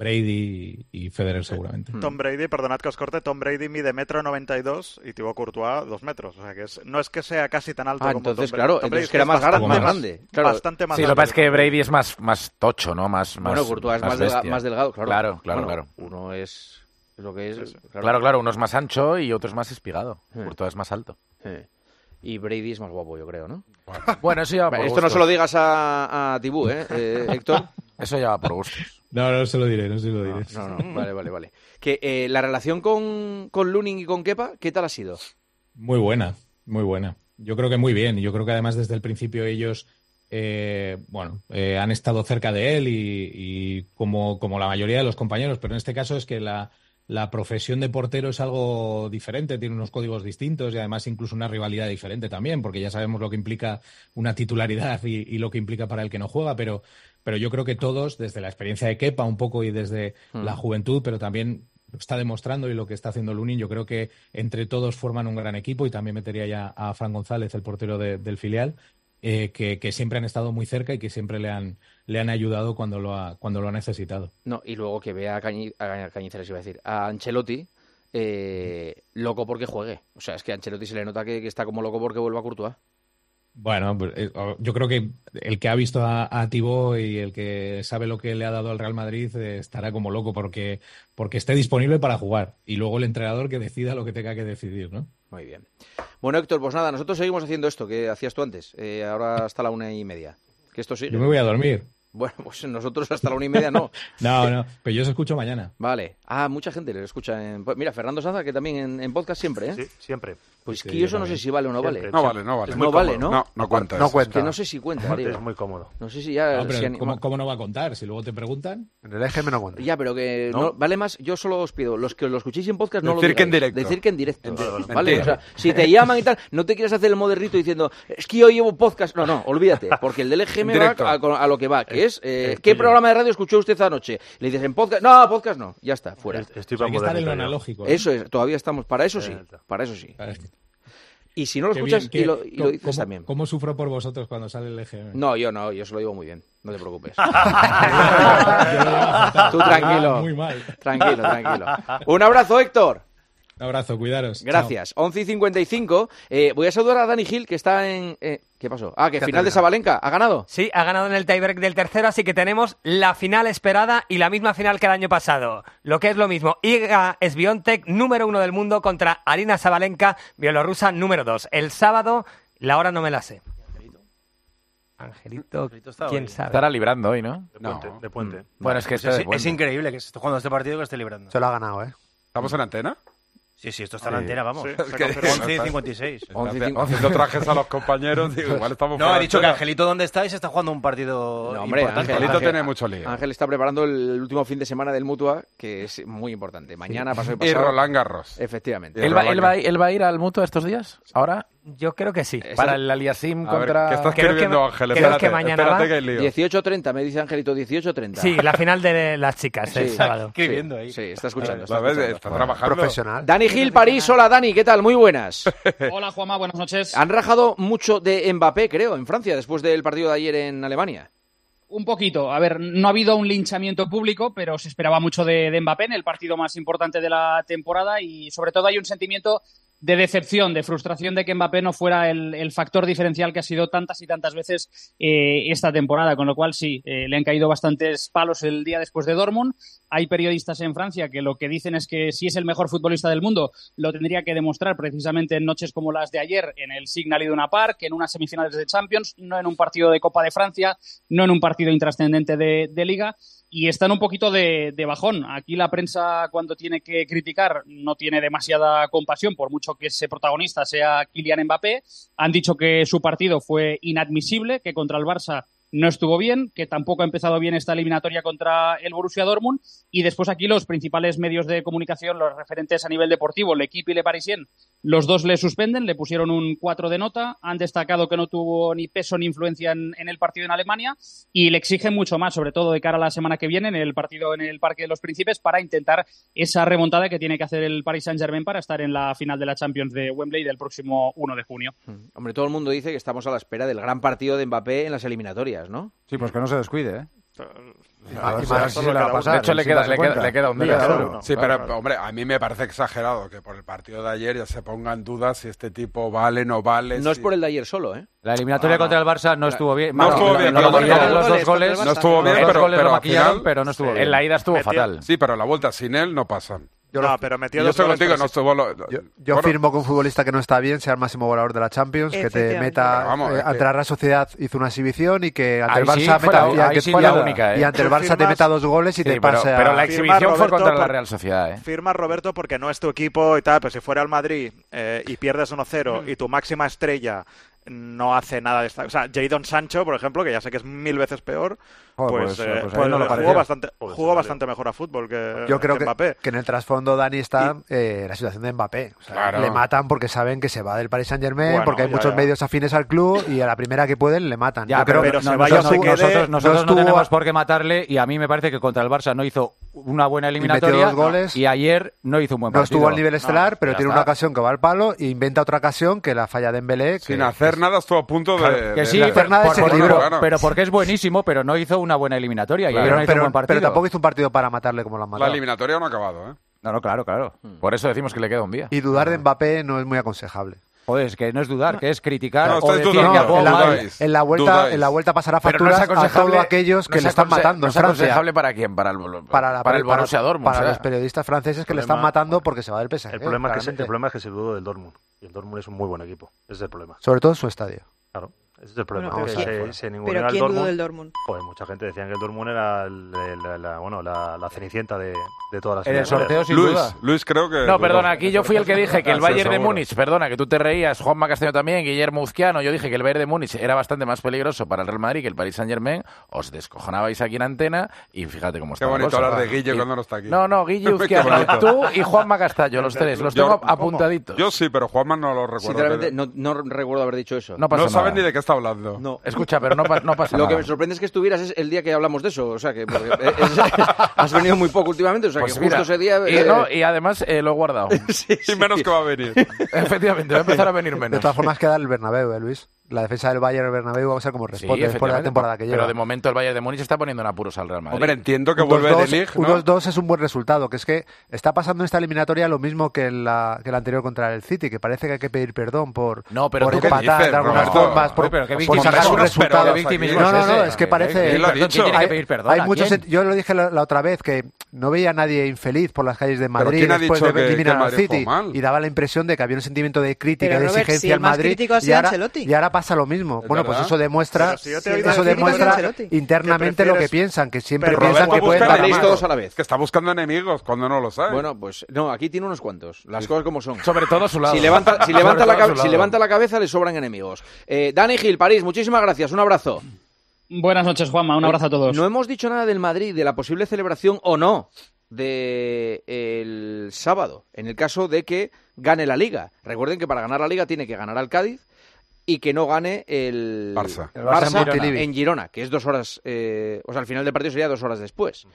Brady y Federer seguramente. Tom Brady, perdonad que os corte, Tom Brady mide metro noventa y dos y Thibaut Courtois dos metros. O sea que es, no es que sea casi tan alto Ah, como entonces, Tom claro, Brady. Tom entonces Brady que era es más bastante grande, más grande, claro. Bastante más Sí, lo que alto pasa es que Tom Brady es más, más tocho, ¿no? Más, más, Bueno, Courtois es más, delga- bestia. más delgado, claro. Claro, claro, Bueno, claro. Uno es, es lo que es. Claro, claro, uno es más ancho y otro es más espigado. Sí. Courtois es más alto. Sí. Y Brady es más guapo, yo creo, ¿no? Bueno, eso ya va por Esto no gustos. se lo digas a, a Tibú, ¿eh, eh, Héctor? Eso ya va por gustos. No, no se lo diré, no se lo diré. No, no, vale, vale, vale. Que eh, la relación con, con Lunin y con Kepa, ¿qué tal ha sido? Muy buena, muy buena. Yo creo que muy bien. Yo creo que además desde el principio ellos, eh, bueno, eh, han estado cerca de él y, y como, como la mayoría de los compañeros, pero en este caso es que la, la profesión de portero es algo diferente, tiene unos códigos distintos y además incluso una rivalidad diferente también, porque ya sabemos lo que implica una titularidad y, y lo que implica para el que no juega, pero, pero yo creo que todos, desde la experiencia de Kepa un poco y desde Mm. la juventud, pero también lo está demostrando y lo que está haciendo Lunin, yo creo que entre todos forman un gran equipo y también metería ya a Fran González, el portero de, del filial, eh, que, que siempre han estado muy cerca y que siempre le han, le han ayudado cuando lo ha, cuando lo ha necesitado. No, y luego que vea a, Cañi, a Cañizares, iba a decir, a Ancelotti, eh, loco porque juegue. O sea, es que a Ancelotti se le nota que, que está como loco porque vuelva a Courtois. Bueno, yo creo que el que ha visto a, a Thibaut y el que sabe lo que le ha dado al Real Madrid eh, estará como loco porque, porque esté disponible para jugar. Y luego el entrenador que decida lo que tenga que decidir, ¿no? Muy bien. Bueno, Héctor, pues nada, nosotros seguimos haciendo esto que hacías tú antes. Eh, ahora hasta la una y media. Que esto sigue. Yo me voy a dormir. Bueno, pues nosotros hasta la una y media no. No, no, pero yo os escucho mañana. Vale. Ah, mucha gente le escucha en... Mira, Fernando Sanza, que también en, en podcast siempre, ¿eh? Sí, siempre. Pues sí, que yo eso no sé si vale o no siempre. vale. No vale, no vale. No vale, ¿no? No, no cuenta. No eso. cuenta. Que no sé si cuenta, digo. Es muy cómodo. No sé si ya... No, pero si ¿cómo, anima... ¿cómo no va a contar? Si luego te preguntan. En el E G M no cuenta. Ya, pero que ¿No? no, vale más, yo solo os pido, los que lo escuchéis en podcast no Decir lo que en digáis. directo. Decir que en directo. En directo. ¿Vale? Mentira. O sea, si te llaman y tal, no te quieras hacer el modernito diciendo, es que yo llevo podcast. No, no, olvídate, porque el del E G M va a, a lo que va, que es, eh, ¿qué programa de radio escuchó usted anoche? Le dices en podcast, no, podcast no, ya está, fuera. Estoy Hay que estar en lo analógico, ¿no? Eso es, todavía estamos, para eso sí, para eso sí. Y si no lo Qué escuchas bien, y, lo, y lo dices ¿cómo, también. ¿Cómo sufro por vosotros cuando sale el E G M? No, yo no, yo se lo digo muy bien, no te preocupes. Tú tranquilo. Muy mal. Tranquilo, tranquilo. Un abrazo, Héctor. Un abrazo, cuidaros. Gracias. Chao. once y cincuenta y cinco. Eh, voy a saludar a Dani Gil, que está en... Eh, ¿Qué pasó? Ah, que ¿Qué final de termina? Sabalenka. ¿Ha ganado? Sí, ha ganado en el tiebreak del tercero, así que tenemos la final esperada y la misma final que el año pasado. Lo que es lo mismo, Iga Swiatek, número uno del mundo, contra Aryna Sabalenka, bielorrusa, número dos. El sábado, la hora no me la sé. Angelito, ¿quién sabe? Estará librando hoy, ¿no? De puente. No. De puente. Mm. Bueno, es que Pues está es, de puente. es increíble que se esté jugando este partido que esté librando. Se lo ha ganado, ¿eh? ¿Estamos en antena? Sí, sí, esto está en la antena, vamos. Sí, es que- once y cincuenta y seis. once y Hace- cinco. Haciendo trajes a los compañeros, digo, igual estamos No, fuera ha de dicho que antena. Angelito, ¿dónde está? Y se está jugando un partido No, hombre, importante. Angelito Ángel- tiene mucho lío. Ángel está preparando el último fin de semana del Mutua, que es muy importante. Mañana, pasado y Y pasado. Roland Garros. Efectivamente. ¿Él va, él, va, ¿Él va a ir al Mutua estos días? ¿Ahora? Yo creo que sí. Para el Aliasim A ver, contra... ¿qué estás Creo que escribiendo, ma- Ángel? creo Espérate, que mañana espérate va. que hay lío. dieciocho treinta, me dice Angelito, dieciocho treinta. Sí, la final de las chicas del Sí. sábado. Escribiendo ahí. Sí, está escuchando. Está, A ver, escuchando. está trabajando. Profesional. Dani Gil, París. Hola, Dani, ¿qué tal? Muy buenas. Hola, Juanma, buenas noches. Han rajado mucho de Mbappé, creo, en Francia, después del partido de ayer en Alemania. Un poquito. A ver, no ha habido un linchamiento público, pero se esperaba mucho de, de Mbappé en el partido más importante de la temporada y sobre todo hay un sentimiento de decepción, de frustración de que Mbappé no fuera el, el factor diferencial que ha sido tantas y tantas veces eh, esta temporada, con lo cual sí, eh, le han caído bastantes palos el día después de Dortmund. Hay periodistas en Francia que lo que dicen es que si es el mejor futbolista del mundo, lo tendría que demostrar precisamente en noches como las de ayer, en el Signal Iduna Park, en unas semifinales de Champions, no en un partido de Copa de Francia, no en un partido intrascendente de, de Liga. Y están un poquito de, de bajón. Aquí la prensa, cuando tiene que criticar, no tiene demasiada compasión, por mucho que ese protagonista sea Kylian Mbappé. Han dicho que su partido fue inadmisible, que contra el Barça no estuvo bien, que tampoco ha empezado bien esta eliminatoria contra el Borussia Dortmund. Y después aquí los principales medios de comunicación, los referentes a nivel deportivo, L'Equipe y Le Parisien, los dos le suspenden, le pusieron un cuatro de nota, han destacado que no tuvo ni peso ni influencia en, en el partido en Alemania y le exigen mucho más, sobre todo de cara a la semana que viene, en el partido en el Parque de los Príncipes, para intentar esa remontada que tiene que hacer el Paris Saint-Germain para estar en la final de la Champions de Wembley del próximo uno de junio. Hombre, todo el mundo dice que estamos a la espera del gran partido de Mbappé en las eliminatorias, ¿no? Sí, pues que no se descuide, ¿eh? A ver, si- a ver si se le va a pasar. De hecho, le si queda, das le, cuenta. queda, le queda un Le día. queda seguro. uno. Sí, Claro, pero claro. hombre, a mí me parece exagerado que por el partido de ayer ya se pongan dudas si este tipo vale, no vale. No es si- por el de ayer solo, ¿eh? La eliminatoria Ah, no. contra el Barça no estuvo bien. No Bueno, estuvo lo- bien, lo- pero lo bueno, maquillaron los dos goles contra el goles. Barça. No estuvo bien, Los dos pero, goles pero lo al maquillaron, final... pero no estuvo En bien. la ida estuvo Metió- fatal. Sí, pero la vuelta sin él no pasan. Yo, no, lo- pero metió Yo dos estoy goles, contigo, pero no sí- estuvo... Lo, yo, yo bueno, firmo que un futbolista que no está bien sea el máximo volador de la Champions, que te Efectivamente. meta Pero vamos, eh, es ante que- la Real Sociedad hizo una exhibición y que ante Ahí el sí Barça fue meta, la- y ahí ante- sí fue y la ante- única, ¿eh? y ante el Tú Barça te firmas- meta dos goles y Sí, te pero, pase a... pero la Firma exhibición fue Roberto contra la por- Real Sociedad, ¿eh? Firma Roberto porque no es tu equipo y tal, pero si fuera el Madrid eh, y pierdes uno cero y tu máxima estrella no hace nada de esta... O sea, Jadon Sancho, por ejemplo, que ya sé que es mil veces peor, pues, pues, eh, pues pues, no lo jugó, pareció. bastante, jugó bastante mejor a fútbol que, Yo creo que que, Mbappé. que en el trasfondo, Dani, está eh, la situación de Mbappé. O sea, Claro. Le matan porque saben que se va del Paris Saint-Germain, Bueno, porque hay ya, muchos ya. medios afines al club y a la primera que pueden le matan. Ya, Yo pero, creo pero que no, no nosotros, estuvo- nosotros, nosotros estuvo- no tenemos por qué matarle y a mí me parece que contra el Barça no hizo una buena metió eliminatoria dos goles. y ayer no hizo un buen No partido. estuvo al nivel estelar, No, pero ya tiene está. una ocasión que va al palo e inventa otra ocasión que la falla de Dembélé. Sin hacer nada estuvo a punto Claro, de... que de- sí, de- pero, nada de por- ese por- libro. pero- pero porque es buenísimo, pero no hizo una buena eliminatoria y Claro, ayer no hizo pero, un buen partido. pero tampoco hizo un partido para matarle como lo han La matado. eliminatoria no ha acabado, ¿eh? No, no, claro, claro. Por eso decimos que le queda un día. Y dudar de Mbappé no es muy aconsejable. Joder, es que no es dudar, que es criticar No, o estáis decir dudando, que a Pogba- en, la, dudáis, en la vuelta, dudáis. en la vuelta pasará Pero no es facturas a aconsejable- todos aquellos no que es le están aconse- matando no en es Francia. aconsejable para quién, para el, Para, la- para el para- Borussia Dortmund. para será. los periodistas franceses que le están problema- matando porque se va del P S G. El problema, es que se, el claramente. problema es que se dudó del Dortmund. Y el Dortmund es un muy buen equipo. Ese es el problema. Sobre todo en su estadio. Claro, ese es el problema. Bueno, que pero se, ¿quién- se ninguneó pero al quién dudó Dortmund. del Dortmund? Joder, mucha gente decía que el Dortmund era el- el- la, bueno, la, la cenicienta de, de todas las En el eliminatorias. sorteo, sin Luis, duda. Luis creo que... No, perdona, aquí yo fui el que dije que el Sí, Bayern de seguro. Múnich, perdona, que tú te reías, Juanma Castaño también, Guillermo Uzquiano, yo dije que el Bayern de Múnich era bastante más peligroso para el Real Madrid que el Paris Saint-Germain, os descojonabais aquí en antena y fíjate cómo está Qué la bonito cosa. hablar de Guille Y- cuando no está aquí. No, no, Guille Qué Uzquiano, bonito. tú y Juanma Castaño, los tres, los tengo Yo- apuntaditos. Yo sí, pero Juanma no lo recuerdo. Sinceramente, no, no recuerdo haber dicho eso. No pasa No nada. saben ni de qué está hablando. No. Escucha, pero no, pa- no pasa Lo nada. que me sorprende es que estuvieras es el día que hablamos de eso. O sea, que porque es- has venido muy poco últimamente. O sea, Pues que mira, justo ese día. y, eh, no, y además eh, lo he guardado. sí, Y menos que va a venir. Efectivamente, va a empezar a venir De menos. todas formas queda el Bernabéu, ¿eh, Luis? La defensa del Bayern el Bernabéu va a ser como Sí, responde después de la efectivamente, temporada que lleva. pero de momento el Bayern de Múnich está poniendo en apuros al Real Madrid. Hombre, entiendo que Un vuelve de dos dos, Ligt, un ¿no? dos dos es un buen resultado, que es que está pasando en esta eliminatoria lo mismo que en la, que la anterior contra el City, que parece que hay que pedir perdón por, No, pero por ¿tú qué empatar dices, de algunas Roberto? formas, por, Oye, pero qué por victimismo sacar es un unos resultado. pero qué victimismo No, es no, no, ese. es que parece... ¿Quién lo ha ¿Quién dicho? tiene que Hay, pedir perdón? hay ¿A muchos quién? sent- yo lo dije la, la otra vez, que no veía a nadie infeliz por las calles de Madrid ¿quién ha después dicho de que- eliminar que al Madrid jugó City, mal? y daba la impresión de que había un sentimiento de crítica, Pero, de Robert, exigencia si el al más Madrid, crítico ha y sido ahora, Ancelotti. y ahora pasa lo mismo. ¿Es Bueno, pues verdad? eso demuestra, Pero si yo te he Sí, oído eso decir que demuestra Ancelotti. internamente que lo que prefieres- piensan, que siempre Pero piensan Roberto que pueden busca ganar Habléis más. todos a la vez. Que está buscando enemigos cuando no los hay. Bueno, pues no, aquí tiene unos cuantos. Las cosas como son. Sobre todo su lado. Si levanta, si levanta, Sobre la, todo a su cabe- si lado. levanta la cabeza, le sobran enemigos. Eh, Dani Gil, París, muchísimas gracias. Un abrazo. Buenas noches, Juanma. Un abrazo a todos. No hemos dicho nada del Madrid, de la posible celebración o no de el sábado, en el caso de que gane la Liga. Recuerden que para ganar la Liga tiene que ganar al Cádiz y que no gane el Barça. El Barça en Barça Montilivi. en Girona, que es dos horas, eh, o sea, al final del partido sería dos horas después.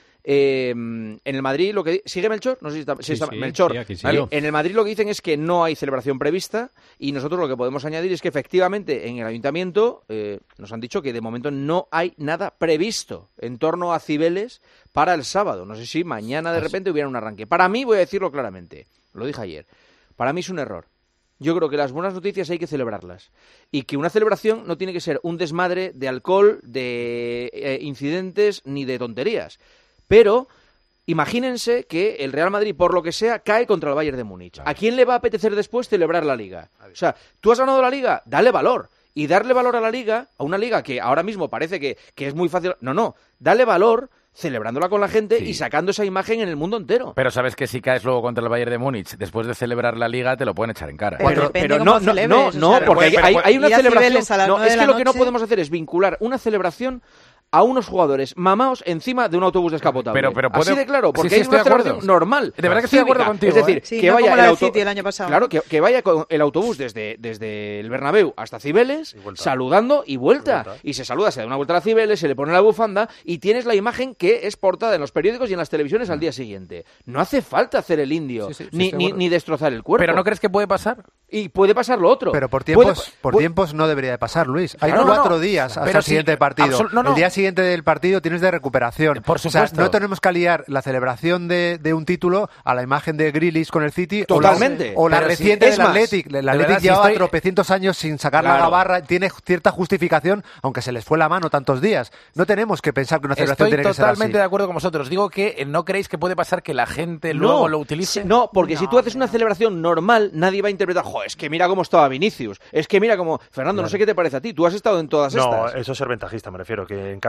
Eh, en el Madrid lo que sigue Melchor, no sé si está, si Sí, está- sí, Melchor. sí, aquí sigo. Vale, en el Madrid lo que dicen es que no hay celebración prevista y nosotros lo que podemos añadir es que efectivamente en el ayuntamiento eh, nos han dicho que de momento no hay nada previsto en torno a Cibeles para el sábado. No sé si mañana de repente hubiera un arranque. Para mí, voy a decirlo claramente, lo dije ayer, para mí es un error. Yo creo que las buenas noticias hay que celebrarlas y que una celebración no tiene que ser un desmadre de alcohol, de eh, incidentes ni de tonterías. Pero imagínense que el Real Madrid, por lo que sea, cae contra el Bayern de Múnich. ¿A quién le va a apetecer después celebrar la Liga? O sea, tú has ganado la Liga, dale valor. Y darle valor a la Liga, a una Liga que ahora mismo parece que, que es muy fácil... No, no, dale valor celebrándola con la gente Sí. y sacando esa imagen en el mundo entero. Pero sabes que si caes luego contra el Bayern de Múnich, después de celebrar la Liga, te lo pueden echar en cara. Pero Pero, depende pero cómo no, no, celebres, no, o no, sea, porque hay, pero hay- puede- hay una ir a celebración. Cibeles a las No, nueve es de que la lo que no noche. podemos hacer es vincular una celebración a unos jugadores mamaos encima de un autobús descapotable. Pero- pero Así puede- de claro, Sí, porque sí, hay estoy una de acuerdo. celebración normal. De verdad que estoy de acuerdo cívica. contigo, Es decir, ¿eh? Sí, que no vaya como el la del auto- City el año pasado. Claro, que, que vaya con el autobús desde, desde el Bernabéu hasta Cibeles, vuelta. saludando y vuelta. Y vuelta. Y se saluda, se da una vuelta a la Cibeles, se le pone la bufanda y tienes la imagen que es portada en los periódicos y en las televisiones al día siguiente. No hace falta hacer el indio, Sí, sí, sí, ni, estoy de ni, acuerdo. ni destrozar el cuerpo. ¿Pero no crees que puede pasar? Y puede pasar lo otro. Pero por Puede- tiempos, por pu- tiempos no debería de pasar, Luis. Hay Claro, no, cuatro no. días hasta Pero el sí, siguiente partido. absol- no, no. El día siguiente del partido tienes de recuperación. Por O sea, supuesto. no tenemos que aliar la celebración de, de un título a la imagen de Grealish con el City o la- Totalmente. o la, Pero sí, reciente es del más, Athletic. El de Athletic verdad, si llevaba estoy- tropecientos años sin sacar la Claro. gabarra. Tiene cierta justificación, aunque se les fue la mano tantos días. No tenemos que pensar que una celebración Estoy tiene que ser así. totalmente de acuerdo con vosotros. Digo que eh, no creéis que puede pasar que la gente luego lo utilice. sí, No, porque si tú haces una celebración normal, nadie va a interpretar, jo, es que mira cómo estaba Vinicius, es que mira cómo... Fernando, no sé qué te parece a ti, tú has estado en todas No, estas. eso es ser ventajista, me refiero. Que en caso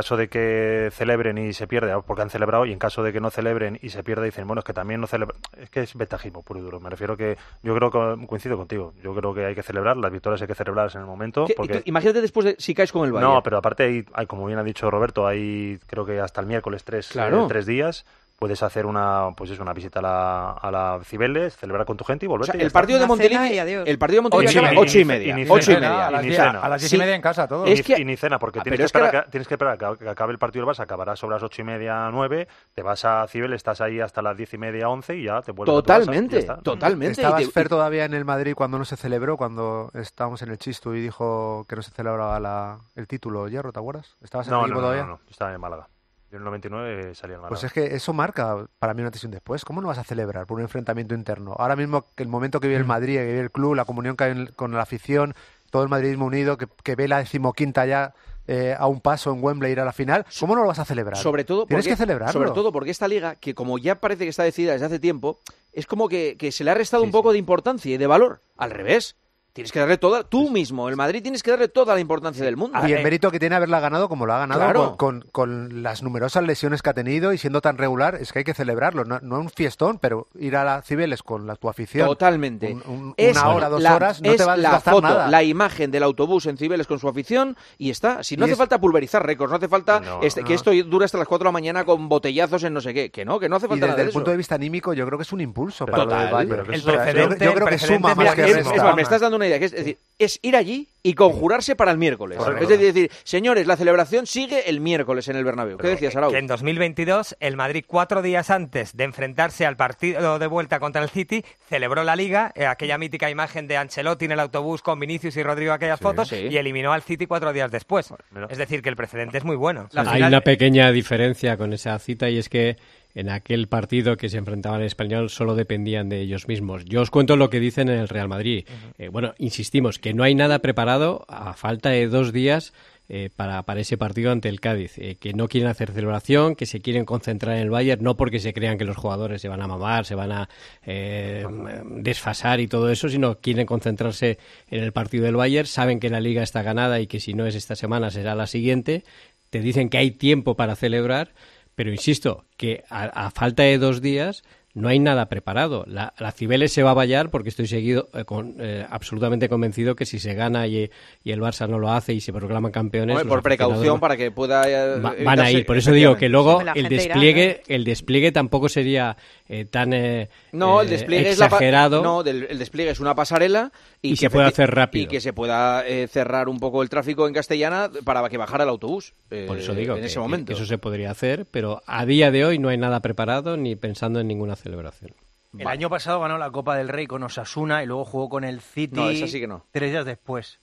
caso de que celebren y se pierda, porque han celebrado, y en caso de que no celebren y se pierda, dicen, bueno, es que también no celebran. Es que es ventajismo puro y duro. Me refiero que yo creo que coincido contigo. Yo creo que hay que celebrar, las victorias hay que celebrarlas en el momento. Porque... Imagínate después de si caes con el Bayern. No, pero aparte, hay, hay, como bien ha dicho Roberto, hay creo que hasta el miércoles tres, claro. eh, tres días. Puedes hacer una, pues es una visita a la, a la Cibeles, celebrar con tu gente y volverte. O sea, el partido de Montilivi, el partido de Montilivi acaba ocho y media. Ocho y media. A las diez a las diez y media en casa, todo. Es que, y ni cena, porque ah, tienes, que es que esperar la... que, tienes que esperar a que acabe el partido del Barça, acabarás sobre las ocho y media, nueve, te vas a Cibeles, estás ahí hasta las diez y media, once y ya te vuelves totalmente, a tu casa, totalmente. ¿Estabas Fer todavía en el Madrid cuando no se celebró, cuando estábamos en el Chistu y dijo que no se celebraba la, el título Hierro, ¿te acuerdas? ¿Estabas en no, el equipo no, todavía? No, no, no, estaba en Málaga. Yo en el noventa y nueve salía en Málaga. Pues es que eso marca para mí una antes y un después. ¿Cómo no vas a celebrar por un enfrentamiento interno? Ahora mismo, que el momento que vive el Madrid, que vive el club, la comunión que hay con la afición, todo el madridismo unido, que, que ve la decimoquinta ya eh, a un paso en Wembley ir a la final, ¿cómo no lo vas a celebrar? Sobre todo Tienes porque, que celebrarlo. Sobre todo porque esta liga, que como ya parece que está decidida desde hace tiempo, es como que, que se le ha restado sí, un poco sí. de importancia y de valor. Al revés. Tienes que darle toda, tú mismo, el Madrid, tienes que darle toda la importancia del mundo. Y el mérito que tiene haberla ganado como lo ha ganado, claro. con, con, con las numerosas lesiones que ha tenido y siendo tan regular, es que hay que celebrarlo. No, no un fiestón, pero ir a la Cibeles con la, tu afición. Totalmente. Un, un, es una hora, dos la, horas, no es te va a la desgastar foto, nada. la imagen del autobús en Cibeles con su afición y está. Si no y hace es... falta pulverizar récords, no hace falta no, este, no. que esto dure hasta las cuatro de la mañana con botellazos en no sé qué. Que no, que no hace falta y desde nada de el eso. punto de vista anímico, yo creo que es un impulso Total, para lo del Bayern. El O sea, precedente, yo, yo creo que suma Mira, más que es, resta. es más, me estás dando una idea, que es, es decir, es ir allí y conjurarse para el miércoles. Correcto. Es decir, decir, señores, la celebración sigue el miércoles en el Bernabéu. ¿Qué Pero decías, Arau? Que en dos mil veintidós el Madrid, cuatro días antes de enfrentarse al partido de vuelta contra el City, celebró la Liga, eh, aquella mítica imagen de Ancelotti en el autobús con Vinicius y Rodrigo, aquellas Sí, fotos, sí. y eliminó al City cuatro días después. Mira. Es decir, que el precedente es muy bueno. La Hay una pequeña diferencia con esa cita y es que en aquel partido que se enfrentaban al Español solo dependían de ellos mismos. Yo os cuento lo que dicen en el Real Madrid. Uh-huh. Eh, bueno, insistimos, que no hay nada preparado a falta de dos días eh, para, para ese partido ante el Cádiz. Eh, que no quieren hacer celebración, que se quieren concentrar en el Bayern, no porque se crean que los jugadores se van a mamar, se van a eh, desfasar y todo eso, sino quieren concentrarse en el partido del Bayern. Saben que la Liga está ganada y que si no es esta semana será la siguiente. Te dicen que hay tiempo para celebrar. Pero insisto, que a, a falta de dos días no hay nada preparado. La, la Cibeles se va a vallar porque estoy seguido, eh, con, eh, absolutamente convencido que si se gana y, y el Barça no lo hace y se proclaman campeones... Hombre, por precaución, para que pueda... Eh, Va, van a ir. Por eso digo que luego el despliegue, irá, ¿no? el despliegue tampoco sería eh, tan eh, no, el despliegue exagerado. Es la, no, del, el despliegue es una pasarela y, y se puede hacer rápido. Y que se pueda eh, cerrar un poco el tráfico en Castellana para que bajara el autobús. Eh, por eso digo en que, ese momento. que eso se podría hacer, pero a día de hoy no hay nada preparado ni pensando en ninguna celebración. El vale. año pasado ganó la Copa del Rey con Osasuna y luego jugó con el City no, esa sí que no. tres días después.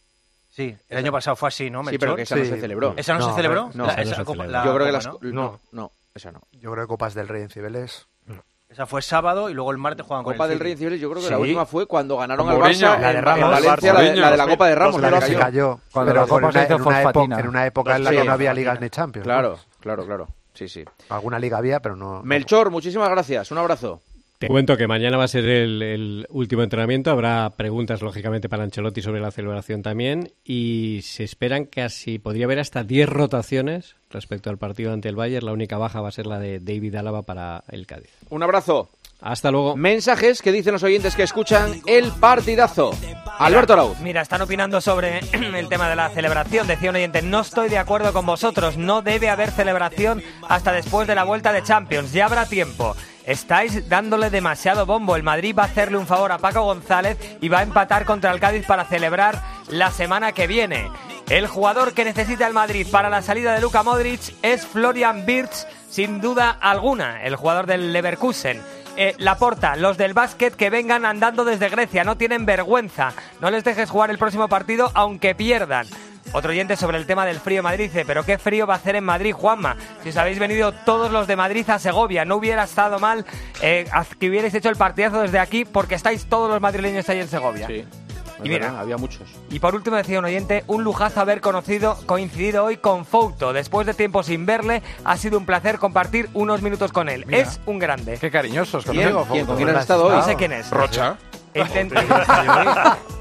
Sí, el esa... año pasado fue así, ¿no, Melchor? Sí, pero que esa sí. no se celebró. ¿Esa no, no se celebró? No, la, esa esa no Copa, se la Yo creo que Copa, las... ¿no? No, no, esa no. Yo creo que Copas del Rey en Cibeles... No. Esa fue sábado y luego el martes jugaban con Copa el del City. Rey en Cibeles, yo creo que sí. la última fue cuando ganaron Con al Mourinho. Barça la de en, Ramos, en Valencia, la, de, la de la Copa de Ramos. La que se cayó. cayó. Cuando Pero la Copa se hizo en, una fosfatina. época, en una época en la sí, que no había ligas ni Champions. Claro, ¿no? claro, claro. Sí, sí. Alguna liga había, pero no... Melchor, muchísimas gracias. Un abrazo. Te cuento que mañana va a ser el, el último entrenamiento. Habrá preguntas, lógicamente, para Ancelotti sobre la celebración también. Y se esperan casi, podría haber hasta diez rotaciones respecto al partido ante el Bayern. La única baja va a ser la de David Álava para el Cádiz. Un abrazo. Hasta luego. Mensajes que dicen los oyentes que escuchan el partidazo. Alberto Arauz. Mira, están opinando sobre el tema de la celebración. Decía un oyente, no estoy de acuerdo con vosotros. No debe haber celebración hasta después de la vuelta de Champions. Ya habrá tiempo. Estáis dándole demasiado bombo. El Madrid va a hacerle un favor a Paco González y va a empatar contra el Cádiz para celebrar la semana que viene. El jugador que necesita el Madrid para la salida de Luka Modric es Florian Wirtz, sin duda alguna, el jugador del Leverkusen. Eh, Laporta, los del básquet que vengan andando desde Grecia, no tienen vergüenza. No les dejes jugar el próximo partido aunque pierdan. Otro oyente sobre el tema del frío en Madrid dice, pero qué frío va a hacer en Madrid, Juanma. Si os habéis venido todos los de Madrid a Segovia, no hubiera estado mal eh, que hubierais hecho el partidazo desde aquí porque estáis todos los madrileños ahí en Segovia. Sí. Y mira, verdad, había muchos. Y por último decía un oyente, un lujazo haber conocido, coincidido hoy con Fouto. Después de tiempo sin verle, ha sido un placer compartir unos minutos con él. Mira. Es un grande. Qué cariñosos contigo, Fouto. ¿Con quién has estado hoy? No sé quién es. Rocha. Intent...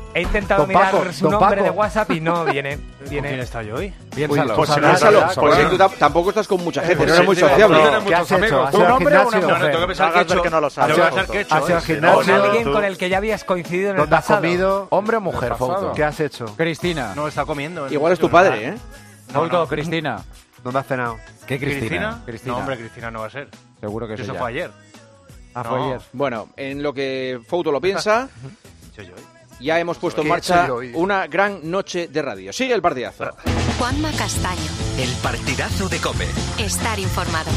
He intentado Don mirar Paco, su don nombre Paco. de WhatsApp y no viene. viene. ¿Quién está yo hoy? Piénsalo. Pues Pues piénsalo, nada, porque nada. tú tam- tampoco estás con mucha gente, Pues no eres sí, muy sí, sociable. no, ¿Qué has hecho? ¿Has ¿Un ido al hombre o una gimnasio? mujer? Tengo que pensar No que he hagas ver hecho. que no lo sabes. Tengo que pensar que he hecho ¿Has ido al hoy. gimnasio? Con alguien tú- con el que ya habías coincidido en el ¿Dónde has pasado. comido? ¿Hombre o mujer, Fouto? ¿Qué has hecho? Cristina. No, está comiendo. Igual es tu padre, ¿eh? Fouto, Cristina. ¿Dónde has cenado? ¿Qué Cristina? ¿Cristina? Cristina. No, hombre, Cristina no va a ser. Seguro que es Eso ella. fue ayer. Ah, fue No. ayer. Bueno, en lo que Fouto lo piensa, Soy yo hoy. ya hemos puesto en ¿Qué he marcha hecho yo hoy? una gran noche de radio. Sigue el partidazo. Juanma Castaño. El partidazo de COPE. Estar informado.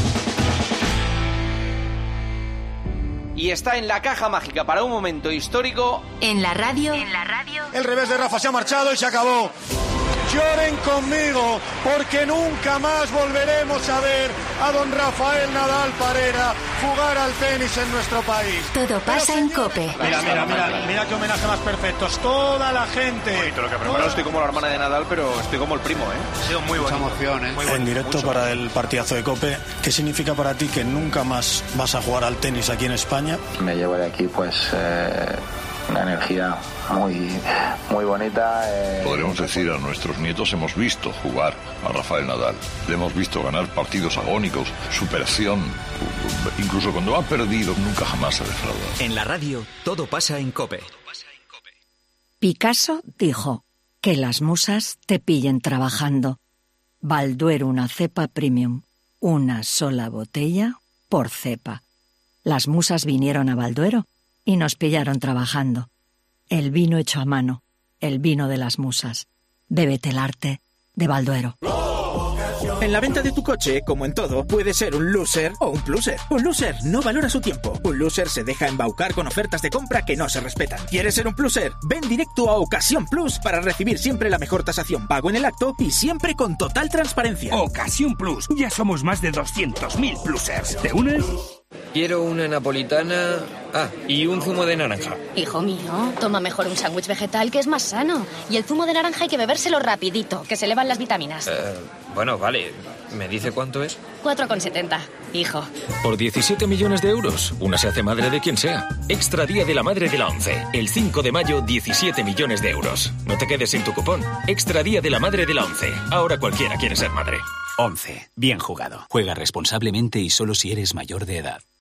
Y está en la caja mágica para un momento histórico. En la radio. En la radio. El revés de Rafa se ha marchado y se acabó. Lloren conmigo, porque nunca más volveremos a ver a don Rafael Nadal Parera jugar al tenis en nuestro país. Todo pasa en COPE. Mira, mira, mira, mira qué homenaje más perfectos. Toda la gente. Lo que primero estoy como la hermana de Nadal, pero estoy como el primo, ¿eh? Ha sido muy bonito. Mucha emoción, ¿eh? Muy bonito. En directo Mucho. para el partidazo de COPE. ¿Qué significa para ti que nunca más vas a jugar al tenis aquí en España? Me llevo de aquí pues eh, una energía muy, muy bonita. Eh. Podríamos decir a nuestros nietos, hemos visto jugar a Rafael Nadal, le hemos visto ganar partidos agónicos, superación, incluso cuando ha perdido nunca jamás ha defraudado. En la radio, todo pasa en COPE. Picasso dijo, que las musas te pillen trabajando. Balduero una cepa premium, una sola botella por cepa. Las musas vinieron a Balduero y nos pillaron trabajando. El vino hecho a mano, el vino de las musas. Bébete el arte de Balduero. En la venta de tu coche, como en todo, puede ser un loser o un pluser. Un loser no valora su tiempo. Un loser se deja embaucar con ofertas de compra que no se respetan. ¿Quieres ser un pluser? Ven directo a Ocasión Plus para recibir siempre la mejor tasación pago en el acto y siempre con total transparencia. Ocasión Plus. Ya somos más de doscientos mil plusers. ¿Te unes? Quiero una napolitana... Ah, y un zumo de naranja. Hijo mío, toma mejor un sándwich vegetal que es más sano. Y el zumo de naranja hay que bebérselo rapidito, que se elevan las vitaminas. Eh, bueno, vale. ¿Me dice cuánto es? cuatro con setenta, hijo. Por diecisiete millones de euros, una se hace madre de quien sea. Extra Día de la Madre de la ONCE. El cinco de mayo, diecisiete millones de euros. No te quedes sin tu cupón. Extra Día de la Madre de la ONCE. Ahora cualquiera quiere ser madre. once. Bien jugado. Juega responsablemente y solo si eres mayor de edad.